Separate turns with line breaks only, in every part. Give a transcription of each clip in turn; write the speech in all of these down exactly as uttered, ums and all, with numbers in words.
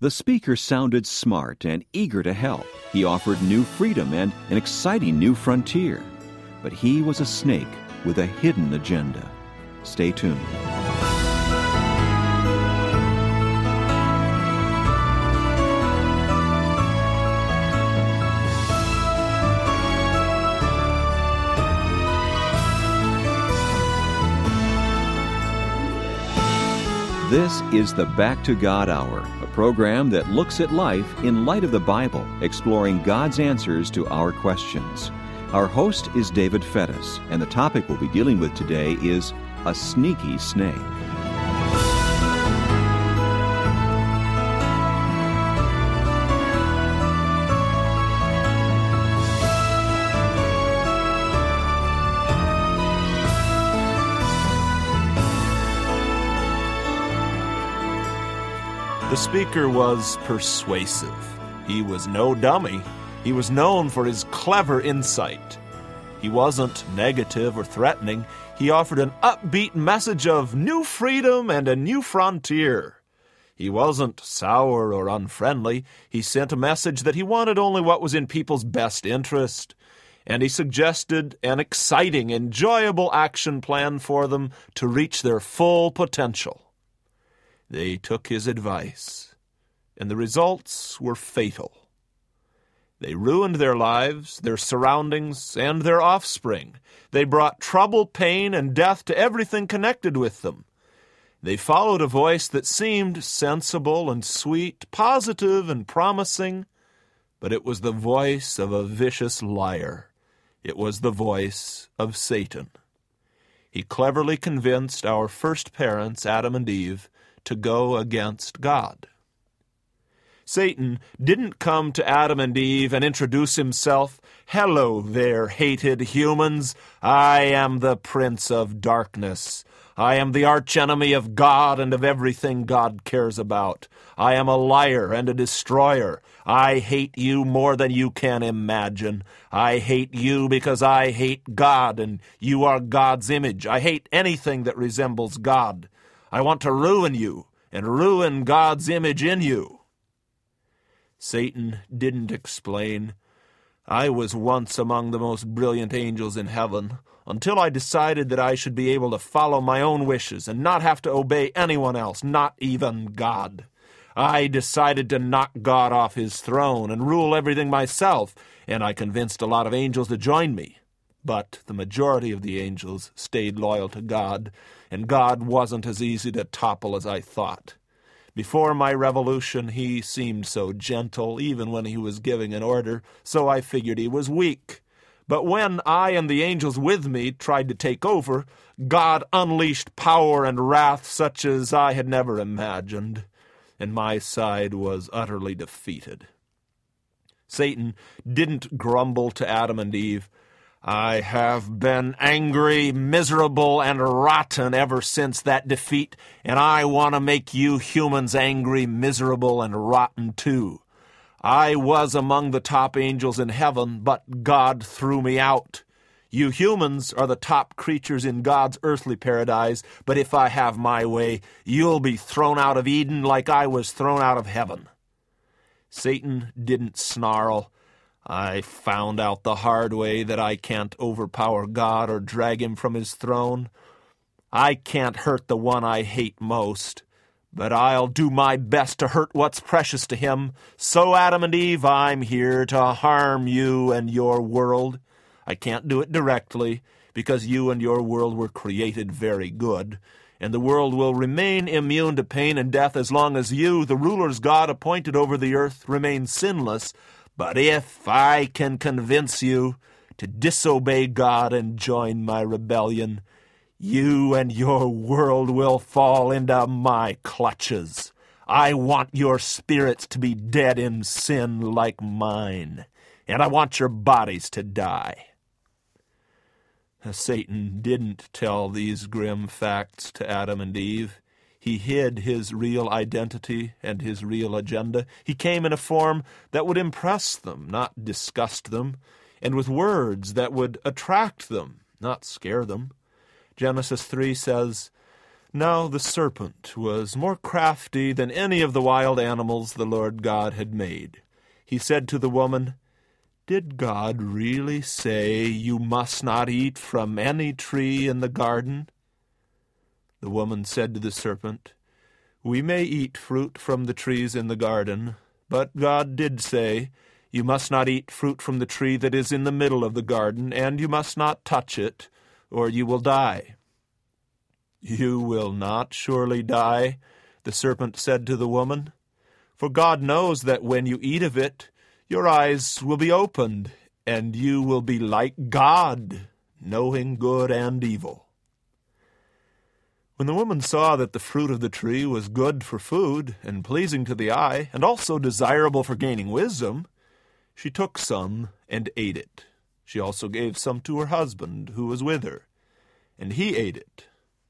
The speaker sounded smart and eager to help. He offered new freedom and an exciting new frontier. But he was a snake with a hidden agenda. Stay tuned. This is the Back to God Hour, a program that looks at life in light of the Bible, exploring God's answers to our questions. Our host is David Fettis, and the topic we'll be dealing with today is a sneaky snake.
The speaker was persuasive. He was no dummy. He was known for his clever insight. He wasn't negative or threatening. He offered an upbeat message of new freedom and a new frontier. He wasn't sour or unfriendly. He sent a message that he wanted only what was in people's best interest. And he suggested an exciting, enjoyable action plan for them to reach their full potential. They took his advice, and the results were fatal. They ruined their lives, their surroundings, and their offspring. They brought trouble, pain, and death to everything connected with them. They followed a voice that seemed sensible and sweet, positive and promising, but it was the voice of a vicious liar. It was the voice of Satan. He cleverly convinced our first parents, Adam and Eve, to go against God. Satan didn't come to Adam and Eve and introduce himself. Hello there, hated humans. I am the Prince of Darkness. I am the archenemy of God and of everything God cares about. I am a liar and a destroyer. I hate you more than you can imagine. I hate you because I hate God, and you are God's image. I hate anything that resembles God. I want to ruin you and ruin God's image in you. Satan didn't explain. I was once among the most brilliant angels in heaven until I decided that I should be able to follow my own wishes and not have to obey anyone else, not even God. I decided to knock God off his throne and rule everything myself, and I convinced a lot of angels to join me. But the majority of the angels stayed loyal to God, and God wasn't as easy to topple as I thought. Before my revolution, he seemed so gentle, even when he was giving an order, so I figured he was weak. But when I and the angels with me tried to take over, God unleashed power and wrath such as I had never imagined, and my side was utterly defeated. Satan didn't grumble to Adam and Eve. I have been angry, miserable, and rotten ever since that defeat, and I want to make you humans angry, miserable, and rotten too. I was among the top angels in heaven, but God threw me out. You humans are the top creatures in God's earthly paradise, but if I have my way, you'll be thrown out of Eden like I was thrown out of heaven. Satan didn't snarl. I found out the hard way that I can't overpower God or drag him from his throne. I can't hurt the one I hate most, but I'll do my best to hurt what's precious to him. So, Adam and Eve, I'm here to harm you and your world. I can't do it directly, because you and your world were created very good, and the world will remain immune to pain and death as long as you, the rulers God appointed over the earth, remain sinless. But if I can convince you to disobey God and join my rebellion, you and your world will fall into my clutches. I want your spirits to be dead in sin like mine, and I want your bodies to die. Satan didn't tell these grim facts to Adam and Eve. He hid his real identity and his real agenda. He came in a form that would impress them, not disgust them, and with words that would attract them, not scare them. Genesis three says, Now the serpent was more crafty than any of the wild animals the Lord God had made. He said to the woman, "Did God really say you must not eat from any tree in the garden?" The woman said to the serpent, "We may eat fruit from the trees in the garden, but God did say, you must not eat fruit from the tree that is in the middle of the garden, and you must not touch it, or you will die." "You will not surely die," the serpent said to the woman, "for God knows that when you eat of it, your eyes will be opened, and you will be like God, knowing good and evil." When the woman saw that the fruit of the tree was good for food, and pleasing to the eye, and also desirable for gaining wisdom, she took some and ate it. She also gave some to her husband, who was with her, and he ate it.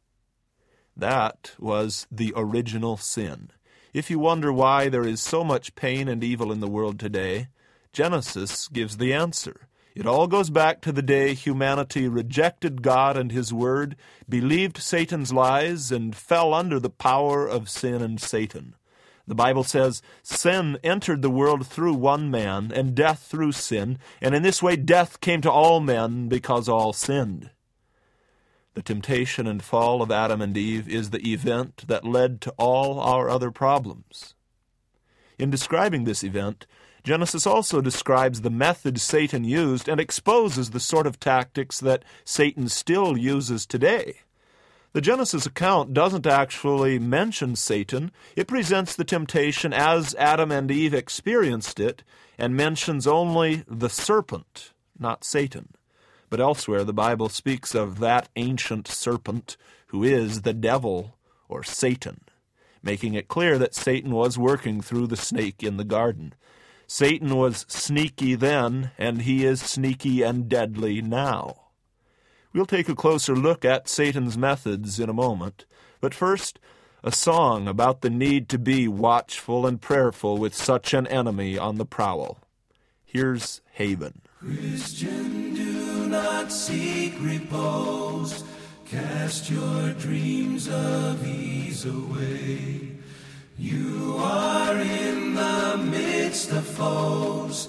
That was the original sin. If you wonder why there is so much pain and evil in the world today, Genesis gives the answer. It all goes back to the day humanity rejected God and His Word, believed Satan's lies, and fell under the power of sin and Satan. The Bible says, "Sin entered the world through one man, and death through sin, and in this way death came to all men because all sinned." The temptation and fall of Adam and Eve is the event that led to all our other problems. In describing this event, Genesis also describes the method Satan used and exposes the sort of tactics that Satan still uses today. The Genesis account doesn't actually mention Satan. It presents the temptation as Adam and Eve experienced it and mentions only the serpent, not Satan. But elsewhere, the Bible speaks of that ancient serpent who is the devil or Satan, making it clear that Satan was working through the snake in the garden. Satan was sneaky then, and he is sneaky and deadly now. We'll take a closer look at Satan's methods in a moment, but first, a song about the need to be watchful and prayerful with such an enemy on the prowl. Here's Haven.
Christian, do not seek repose. Cast your dreams of ease away. You are in the midst of foes.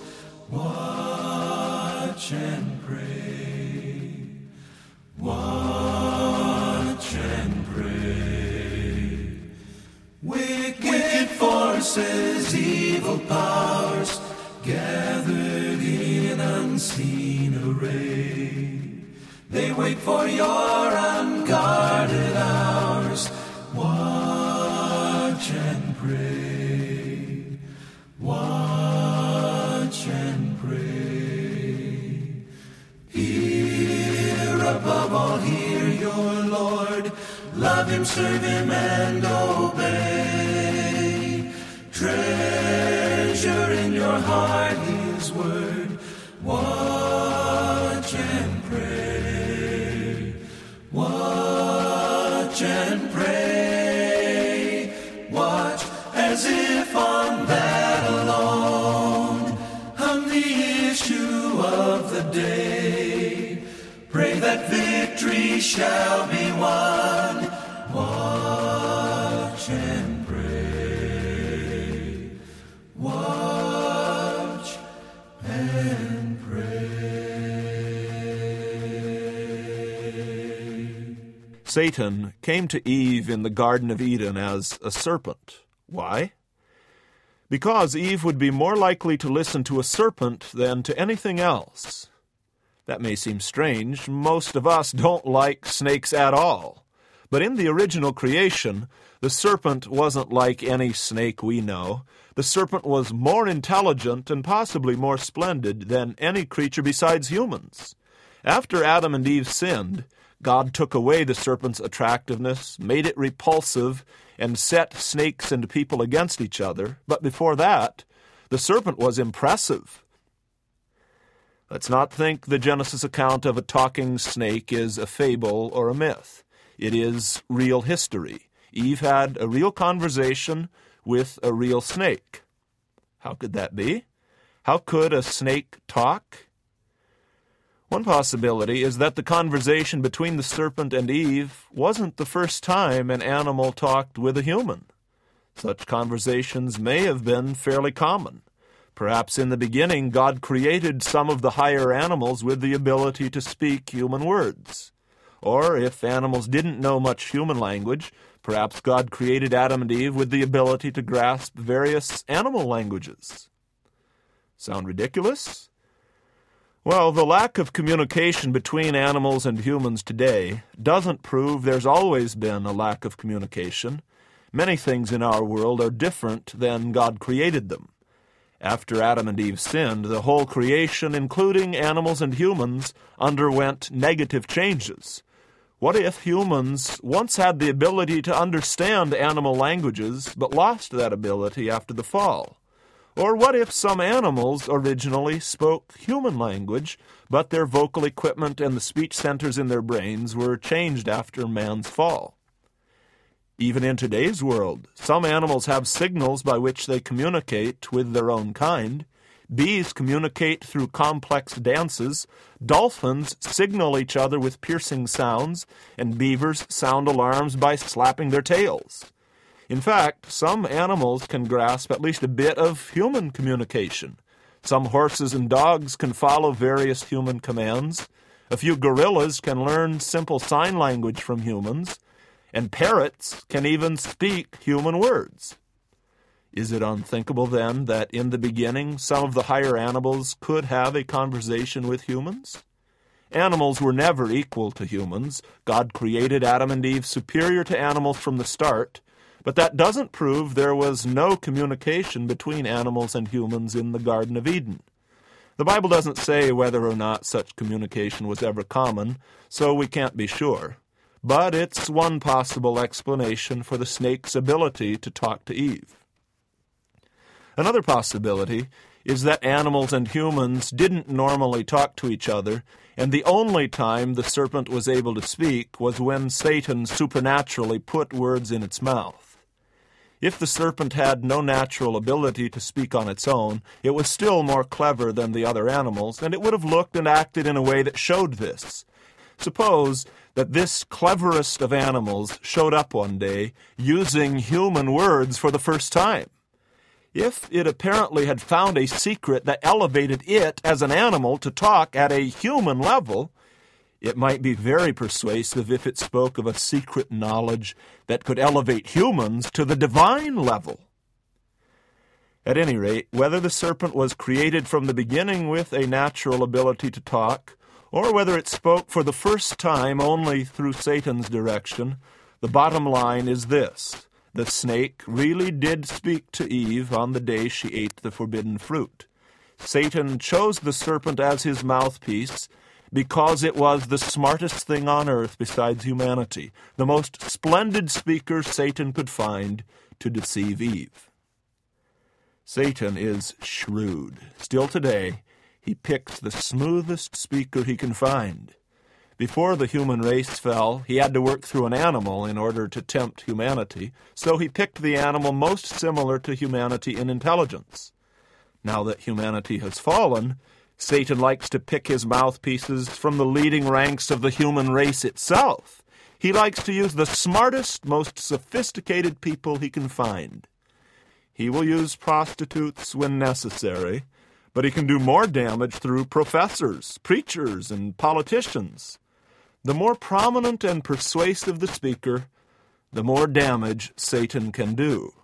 Watch and pray. Watch and pray. Wicked, Wicked forces, evil powers, gathered in unseen array. They wait for your unguarded hours. Watch and pray. Watch and pray. Hear above all, hear your Lord. Love Him, serve Him, and obey. Treasure in your heart His word. Watch and pray. Watch and pray. Watch as if on that alone hung the issue of the day. Pray that victory shall be won. Watch and pray. Watch and pray.
Satan came to Eve in the Garden of Eden as a serpent. Why? Because Eve would be more likely to listen to a serpent than to anything else. That may seem strange. Most of us don't like snakes at all. But in the original creation, the serpent wasn't like any snake we know. The serpent was more intelligent and possibly more splendid than any creature besides humans. After Adam and Eve sinned, God took away the serpent's attractiveness, made it repulsive, and set snakes and people against each other. But before that, the serpent was impressive. Let's not think the Genesis account of a talking snake is a fable or a myth. It is real history. Eve had a real conversation with a real snake. How could that be? How could a snake talk? One possibility is that the conversation between the serpent and Eve wasn't the first time an animal talked with a human. Such conversations may have been fairly common. Perhaps in the beginning, God created some of the higher animals with the ability to speak human words. Or if animals didn't know much human language, perhaps God created Adam and Eve with the ability to grasp various animal languages. Sound ridiculous? Well, the lack of communication between animals and humans today doesn't prove there's always been a lack of communication. Many things in our world are different than God created them. After Adam and Eve sinned, the whole creation, including animals and humans, underwent negative changes. What if humans once had the ability to understand animal languages, but lost that ability after the fall? Or what if some animals originally spoke human language, but their vocal equipment and the speech centers in their brains were changed after man's fall? Even in today's world, some animals have signals by which they communicate with their own kind. Bees communicate through complex dances, dolphins signal each other with piercing sounds, and beavers sound alarms by slapping their tails. In fact, some animals can grasp at least a bit of human communication. Some horses and dogs can follow various human commands. A few gorillas can learn simple sign language from humans. And parrots can even speak human words. Is it unthinkable, then, that in the beginning some of the higher animals could have a conversation with humans? Animals were never equal to humans. God created Adam and Eve superior to animals from the start, but that doesn't prove there was no communication between animals and humans in the Garden of Eden. The Bible doesn't say whether or not such communication was ever common, so we can't be sure. But it's one possible explanation for the snake's ability to talk to Eve. Another possibility is that animals and humans didn't normally talk to each other, and the only time the serpent was able to speak was when Satan supernaturally put words in its mouth. If the serpent had no natural ability to speak on its own, it was still more clever than the other animals, and it would have looked and acted in a way that showed this. Suppose that this cleverest of animals showed up one day using human words for the first time. If it apparently had found a secret that elevated it as an animal to talk at a human level, it might be very persuasive if it spoke of a secret knowledge that could elevate humans to the divine level. At any rate, whether the serpent was created from the beginning with a natural ability to talk, or whether it spoke for the first time only through Satan's direction, the bottom line is this: the snake really did speak to Eve on the day she ate the forbidden fruit. Satan chose the serpent as his mouthpiece because it was the smartest thing on earth besides humanity, the most splendid speaker Satan could find to deceive Eve. Satan is shrewd. Still today, he picks the smoothest speaker he can find. Before the human race fell, he had to work through an animal in order to tempt humanity, so he picked the animal most similar to humanity in intelligence. Now that humanity has fallen, Satan likes to pick his mouthpieces from the leading ranks of the human race itself. He likes to use the smartest, most sophisticated people he can find. He will use prostitutes when necessary, but he can do more damage through professors, preachers, and politicians. The more prominent and persuasive the speaker, the more damage Satan can do.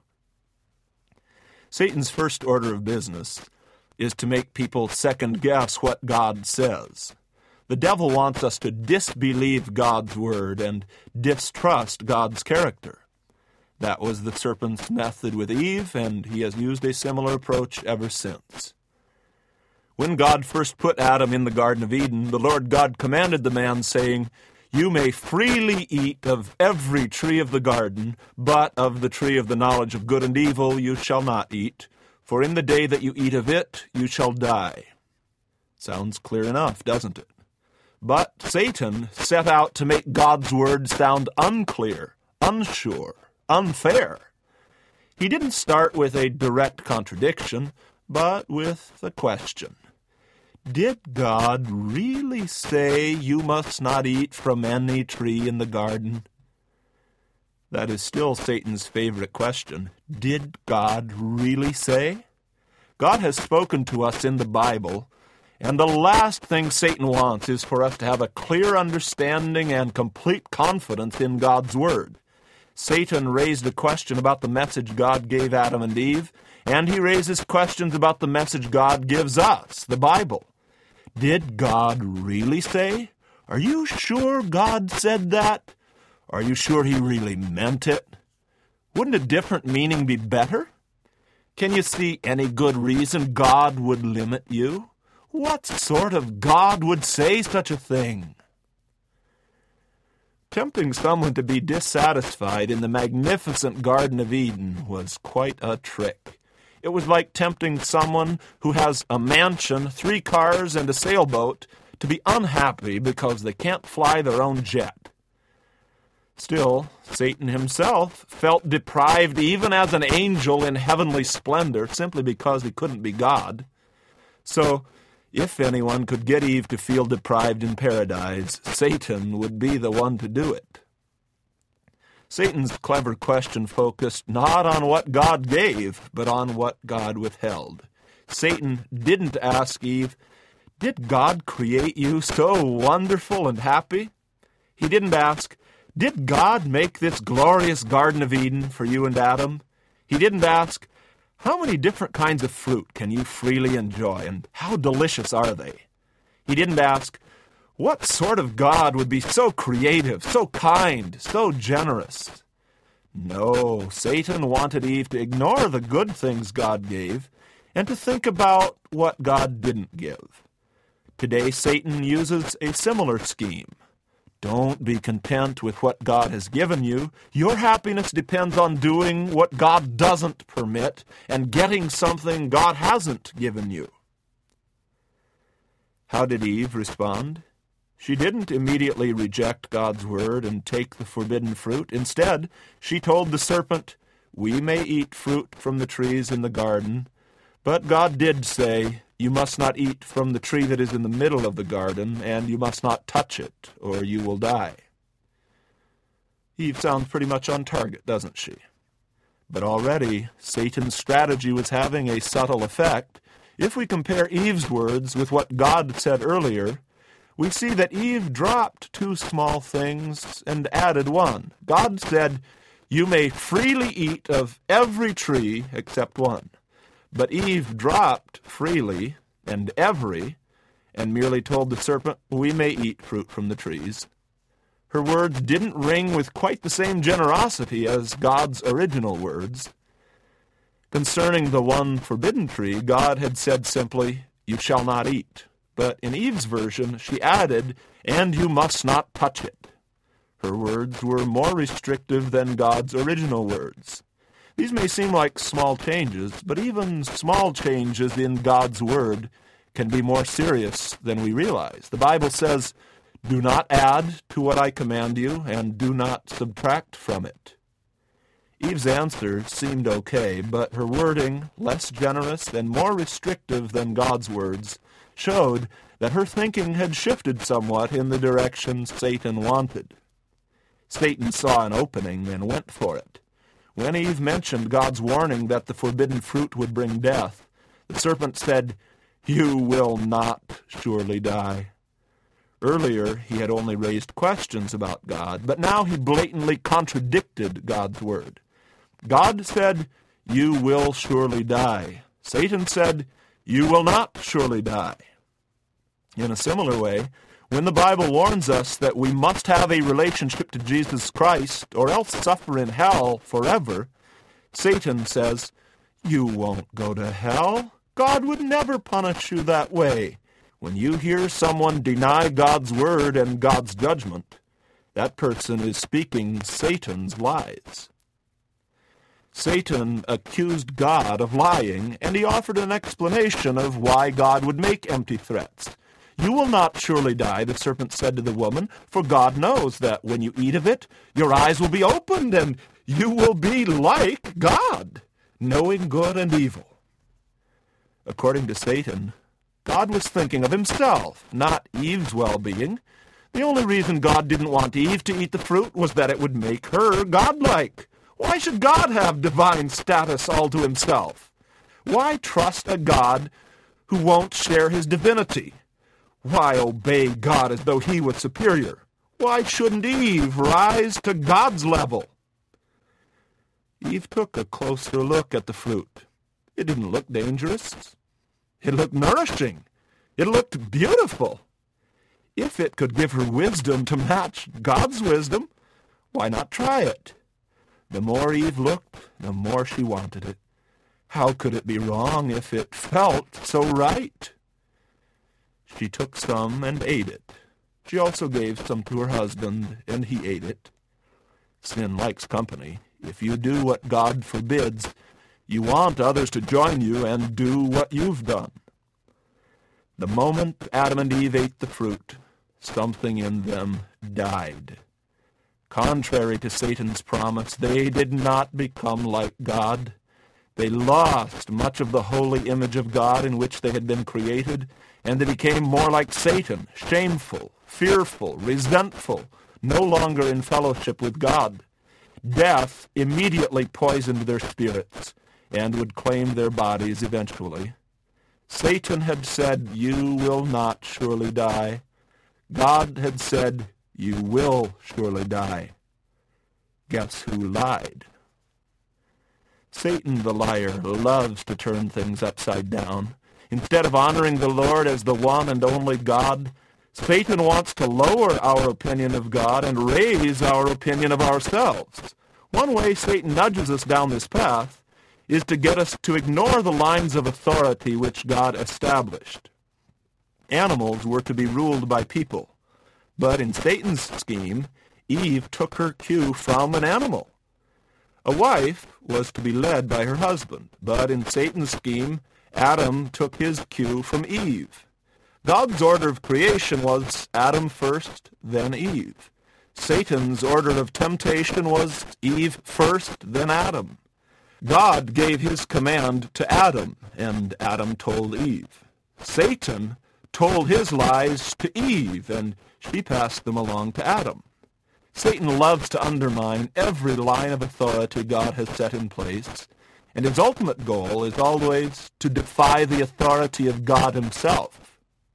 Satan's first order of business is to make people second-guess what God says. The devil wants us to disbelieve God's word and distrust God's character. That was the serpent's method with Eve, and he has used a similar approach ever since. When God first put Adam in the Garden of Eden, the Lord God commanded the man, saying, "You may freely eat of every tree of the garden, but of the tree of the knowledge of good and evil you shall not eat, for in the day that you eat of it you shall die." Sounds clear enough, doesn't it? But Satan set out to make God's word sound unclear, unsure, unfair. He didn't start with a direct contradiction, but with a question. Did God really say you must not eat from any tree in the garden? That is still Satan's favorite question. Did God really say? God has spoken to us in the Bible, and the last thing Satan wants is for us to have a clear understanding and complete confidence in God's Word. Satan raised a question about the message God gave Adam and Eve, and he raises questions about the message God gives us, the Bible. Did God really say? Are you sure God said that? Are you sure he really meant it? Wouldn't a different meaning be better? Can you see any good reason God would limit you? What sort of God would say such a thing? Tempting someone to be dissatisfied in the magnificent Garden of Eden was quite a trick. It was like tempting someone who has a mansion, three cars, and a sailboat to be unhappy because they can't fly their own jet. Still, Satan himself felt deprived even as an angel in heavenly splendor simply because he couldn't be God. So, if anyone could get Eve to feel deprived in paradise, Satan would be the one to do it. Satan's clever question focused not on what God gave, but on what God withheld. Satan didn't ask Eve, "Did God create you so wonderful and happy?" He didn't ask, "Did God make this glorious Garden of Eden for you and Adam?" He didn't ask, "How many different kinds of fruit can you freely enjoy, and how delicious are they?" He didn't ask, "What sort of God would be so creative, so kind, so generous?" No, Satan wanted Eve to ignore the good things God gave and to think about what God didn't give. Today, Satan uses a similar scheme. Don't be content with what God has given you. Your happiness depends on doing what God doesn't permit and getting something God hasn't given you. How did Eve respond? She didn't immediately reject God's word and take the forbidden fruit. Instead, she told the serpent, "We may eat fruit from the trees in the garden, but God did say, 'You must not eat from the tree that is in the middle of the garden, and you must not touch it, or you will die.'" Eve sounds pretty much on target, doesn't she? But already, Satan's strategy was having a subtle effect. If we compare Eve's words with what God said earlier, we see that Eve dropped two small things and added one. God said, "You may freely eat of every tree except one." But Eve dropped freely and every, and merely told the serpent, "We may eat fruit from the trees." Her words didn't ring with quite the same generosity as God's original words. Concerning the one forbidden tree, God had said simply, "You shall not eat." But in Eve's version, she added, "And you must not touch it." Her words were more restrictive than God's original words. These may seem like small changes, but even small changes in God's Word can be more serious than we realize. The Bible says, "Do not add to what I command you, and do not subtract from it." Eve's answer seemed okay, but her wording, less generous and more restrictive than God's words, showed that her thinking had shifted somewhat in the direction Satan wanted. Satan saw an opening and went for it. When Eve mentioned God's warning that the forbidden fruit would bring death, the serpent said, "You will not surely die." Earlier, he had only raised questions about God, but now he blatantly contradicted God's word. God said, "You will surely die." Satan said, "You will not surely die." In a similar way, when the Bible warns us that we must have a relationship to Jesus Christ or else suffer in hell forever, Satan says, "You won't go to hell. God would never punish you that way." When you hear someone deny God's word and God's judgment, that person is speaking Satan's lies. Satan accused God of lying, and he offered an explanation of why God would make empty threats. "You will not surely die," the serpent said to the woman, "for God knows that when you eat of it, your eyes will be opened, and you will be like God, knowing good and evil." According to Satan, God was thinking of himself, not Eve's well-being. The only reason God didn't want Eve to eat the fruit was that it would make her godlike. Why should God have divine status all to himself? Why trust a God who won't share his divinity? Why obey God as though he was superior? Why shouldn't Eve rise to God's level? Eve took a closer look at the fruit. It didn't look dangerous. It looked nourishing. It looked beautiful. If it could give her wisdom to match God's wisdom, why not try it? The more Eve looked, the more she wanted it. How could it be wrong if it felt so right? She took some and ate it. She also gave some to her husband, and he ate it. Sin likes company. If you do what God forbids, you want others to join you and do what you've done. The moment Adam and Eve ate the fruit, something in them died. Contrary to Satan's promise, they did not become like God. They lost much of the holy image of God in which they had been created, and they became more like Satan, shameful, fearful, resentful, no longer in fellowship with God. Death immediately poisoned their spirits and would claim their bodies eventually. Satan had said, "You will not surely die." God had said, "You will surely die." Guess who lied? Satan, the liar, loves to turn things upside down. Instead of honoring the Lord as the one and only God, Satan wants to lower our opinion of God and raise our opinion of ourselves. One way Satan nudges us down this path is to get us to ignore the lines of authority which God established. Animals were to be ruled by people, but in Satan's scheme, Eve took her cue from an animal. A wife was to be led by her husband, but in Satan's scheme, Adam took his cue from Eve. God's order of creation was Adam first, then Eve. Satan's order of temptation was Eve first, then Adam. God gave his command to Adam, and Adam told Eve. Satan told his lies to Eve, and she passed them along to Adam. Satan loves to undermine every line of authority God has set in place, and his ultimate goal is always to defy the authority of God himself.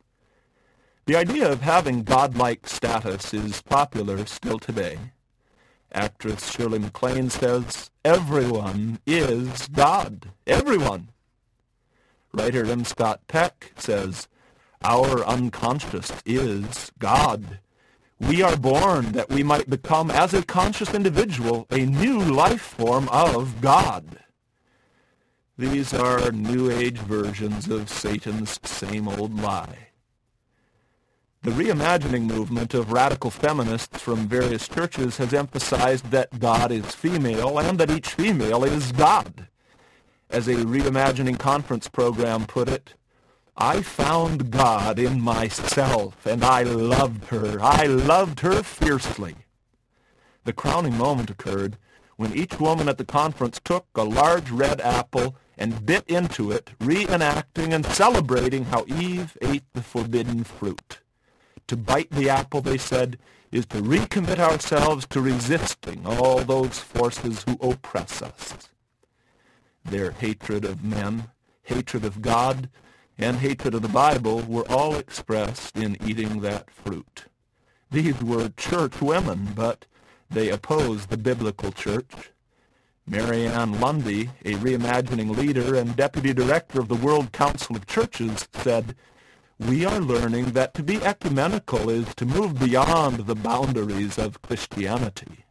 The idea of having godlike status is popular still today. Actress Shirley MacLaine says, "Everyone is God. Everyone." Writer M. Scott Peck says, "Our unconscious is God. We are born that we might become, as a conscious individual, a new life form of God." These are New Age versions of Satan's same old lie. The reimagining movement of radical feminists from various churches has emphasized that God is female and that each female is God. As a reimagining conference program put it, "I found God in myself, and I loved her. I loved her fiercely." The crowning moment occurred when each woman at the conference took a large red apple and bit into it, reenacting and celebrating how Eve ate the forbidden fruit. To bite the apple, they said, is to recommit ourselves to resisting all those forces who oppress us. Their hatred of men, hatred of God, and hatred of the Bible were all expressed in eating that fruit. These were church women, but they opposed the biblical church. Mary Ann Lundy, a reimagining leader and deputy director of the World Council of Churches, said, "We are learning that to be ecumenical is to move beyond the boundaries of Christianity."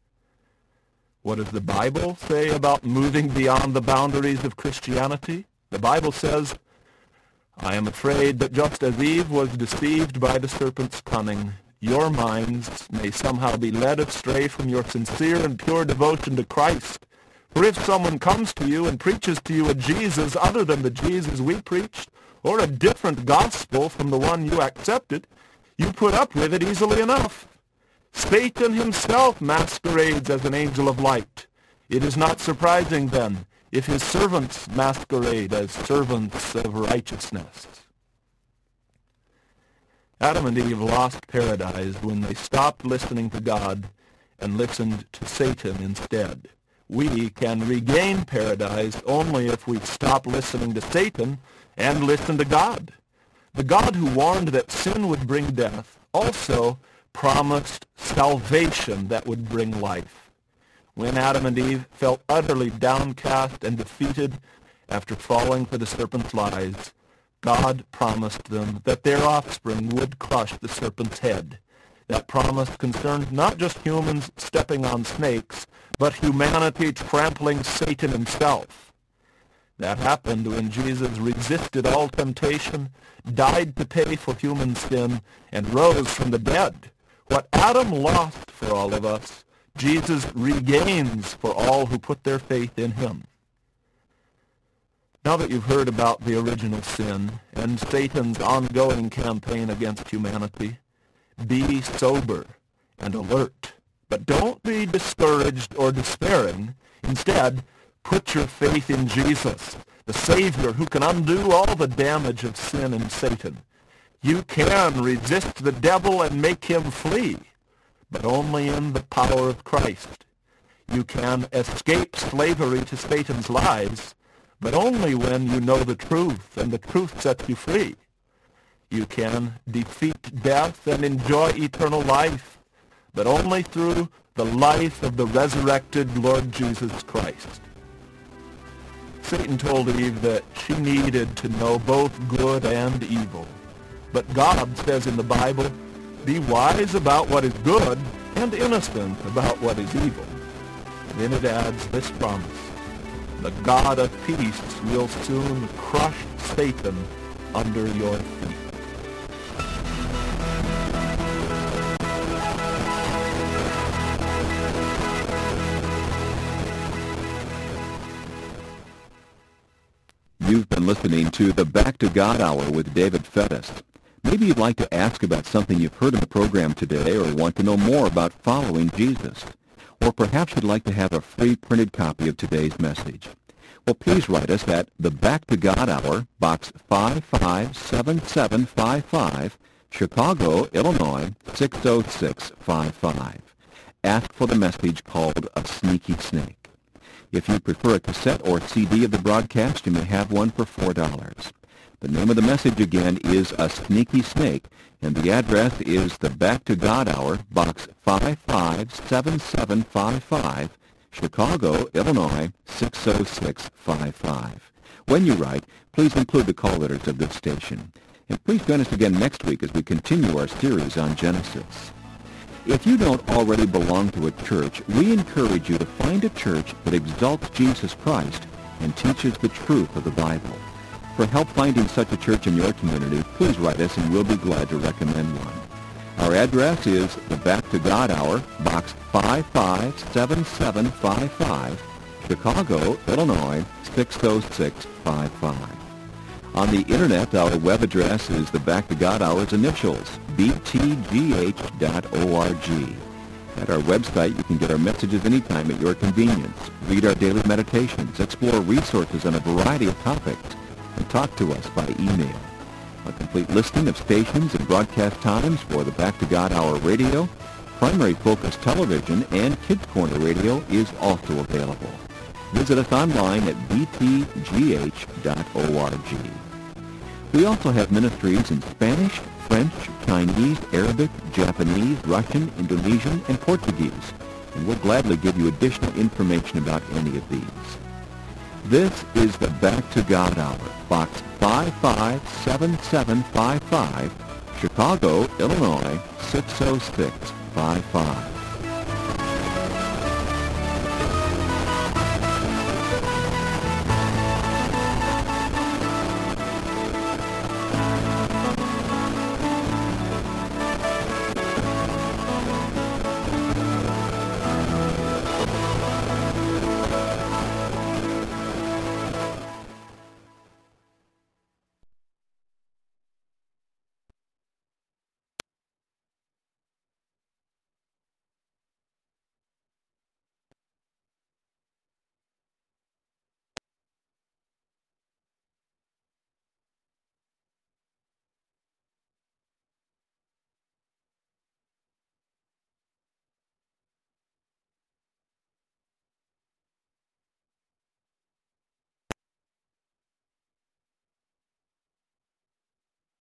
What does the Bible say about moving beyond the boundaries of Christianity? The Bible says, "I am afraid that just as Eve was deceived by the serpent's cunning, your minds may somehow be led astray from your sincere and pure devotion to Christ. For if someone comes to you and preaches to you a Jesus other than the Jesus we preached, or a different gospel from the one you accepted, you put up with it easily enough. Satan himself masquerades as an angel of light. It is not surprising, then, if his servants masquerade as servants of righteousness." Adam and Eve lost paradise when they stopped listening to God and listened to Satan instead. We can regain paradise only if we stop listening to Satan and listen to God. The God who warned that sin would bring death also promised salvation that would bring life. When Adam and Eve felt utterly downcast and defeated after falling for the serpent's lies, God promised them that their offspring would crush the serpent's head. That promise concerned not just humans stepping on snakes, but humanity trampling Satan himself. That happened when Jesus resisted all temptation, died to pay for human sin, and rose from the dead. What Adam lost for all of us, Jesus regains for all who put their faith in him. Now that you've heard about the original sin and Satan's ongoing campaign against humanity, be sober and alert. But don't be discouraged or despairing. Instead, put your faith in Jesus, the Savior who can undo all the damage of sin and Satan. You can resist the devil and make him flee, but only in the power of Christ. You can escape slavery to Satan's lies, but only when you know the truth, and the truth sets you free. You can defeat death and enjoy eternal life, but only through the life of the resurrected Lord Jesus Christ. Satan told Eve that she needed to know both good and evil. But God says in the Bible, be wise about what is good and innocent about what is evil. And then it adds this promise. The God of peace will soon crush Satan under your feet.
You've been listening to the Back to God Hour with David Fettis. Maybe you'd like to ask about something you've heard in the program today or want to know more about following Jesus. Or perhaps you'd like to have a free printed copy of today's message. Well, please write us at the Back to God Hour, Box five five seven seven five five, Chicago, Illinois, six oh six five five. Ask for the message called A Sneaky Snake. If you prefer a cassette or C D of the broadcast, you may have one for four dollars. The name of the message again is A Sneaky Snake, and the address is the Back to God Hour, Box five five seven seven five five, Chicago, Illinois, six oh six five five. When you write, please include the call letters of this station. And please join us again next week as we continue our series on Genesis. If you don't already belong to a church, we encourage you to find a church that exalts Jesus Christ and teaches the truth of the Bible. For help finding such a church in your community, please write us and we'll be glad to recommend one. Our address is the Back to God Hour, Box five five seven seven five five, Chicago, Illinois, six oh six five five. On the Internet, our web address is the Back to God Hour's initials, b t g h dot org. At our website, you can get our messages anytime at your convenience, read our daily meditations, explore resources on a variety of topics, and talk to us by email. A complete listing of stations and broadcast times for the Back to God Hour radio, Primary Focus Television, and Kids Corner Radio is also available. Visit us online at b t g h dot org. We also have ministries in Spanish, French, Chinese, Arabic, Japanese, Russian, Indonesian, and Portuguese, and we'll gladly give you additional information about any of these. This is the Back to God Hour, Box five five seven seven five five, Chicago, Illinois, six oh six five five.